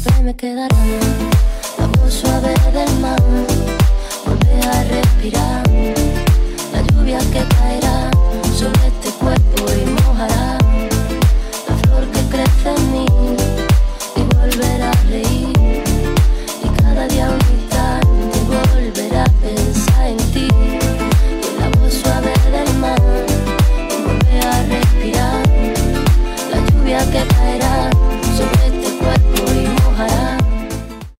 siempre me quedará la voz suave del mar. Volver a respirar.